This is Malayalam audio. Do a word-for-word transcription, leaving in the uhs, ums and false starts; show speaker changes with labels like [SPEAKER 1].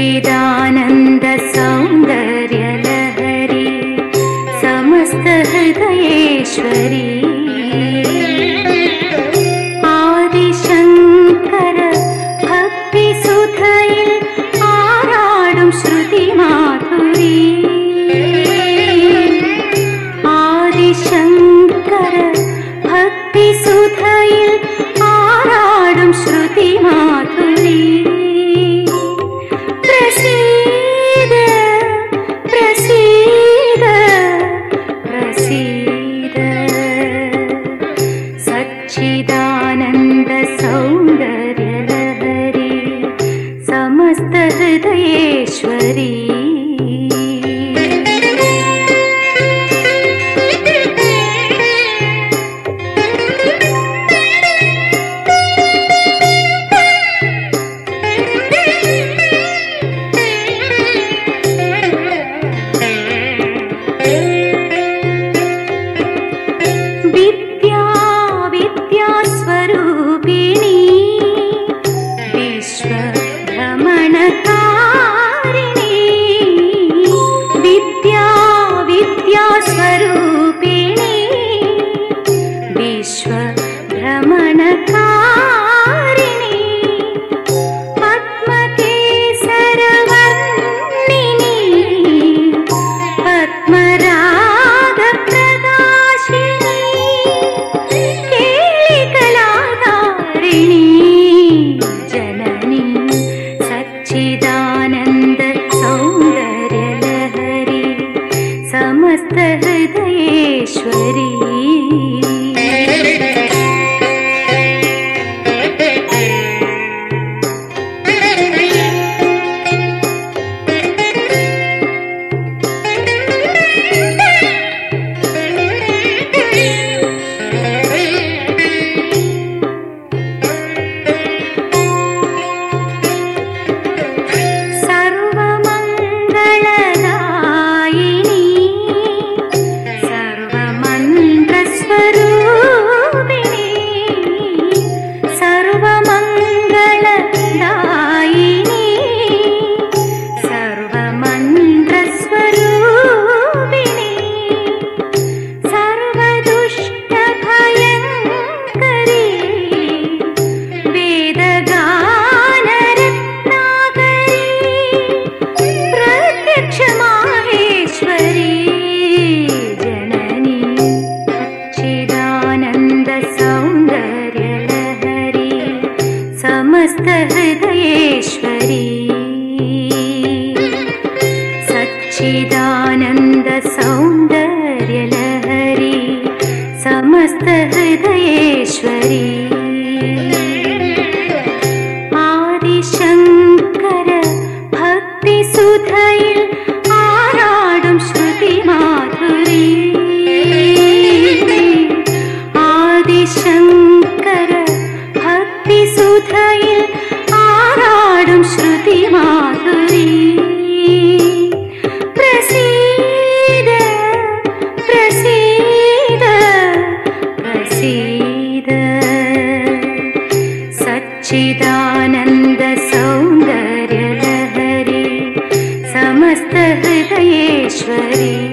[SPEAKER 1] सच्चिदानन्द सौन्दर्य लहरी समस्त हृदयेश्वरी आदिशंकर भक्ति सुधയിൽ ആറാടും ശ്രുതി മാധുരി ആദിശങ്കര ഭക്തി സുധയിൽ ആറാടും ശ്രുതി മാധുരി പ്രസീദ പ്രസീദ പ്രസീദ സച്ചിദാനന്ദ സൗന്ദര്യ ലഹരി സമസ്ത ഹൃദയേശ്വരി समस्त हृदयेश्वरी समस्त हृदयेश्वरी सच्चिदानंद सौंदर्य लहरी समस्त हृदयेश्वरी आदिशंकर भक्ति सुधയിൽ ആറാടും ശ്രുതി മാധുരി ആദിശങ്കര ഭക്തി സുധയിൽ ആറാടും ശ്രുതി മാധുരി പ്രസീദ പ്രസീദ പ്രസീദ സച്ചിദാനന്ദ സൗന്ദര്യ ലഹരി സമസ്ത ഹൃദയേശ്വരി